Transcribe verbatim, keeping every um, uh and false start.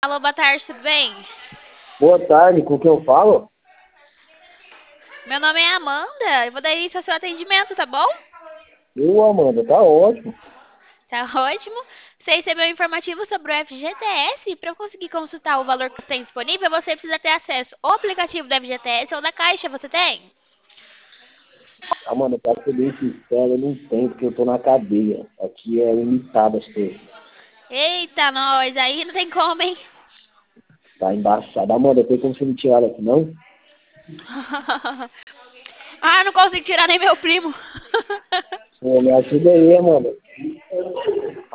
Alô, boa tarde, tudo bem? Boa tarde, com quem eu falo? Meu nome é Amanda, eu vou dar início ao seu atendimento, tá bom? Eu, Amanda, tá ótimo. Tá ótimo. Você recebeu um informativo sobre o F G T S? Para eu conseguir consultar o valor que você tem disponível, você precisa ter acesso ao aplicativo da F G T S ou da Caixa, você tem? Amanda, pra ser bem sincero, eu não tenho, porque eu tô na cadeia. Aqui é limitado as coisas. Eita, nós, aí não tem como, hein? Tá embaçado. Amanda, tem como você me tirar daqui, não? Ah, não consigo tirar nem meu primo. Pô, me ajuda aí, Amanda.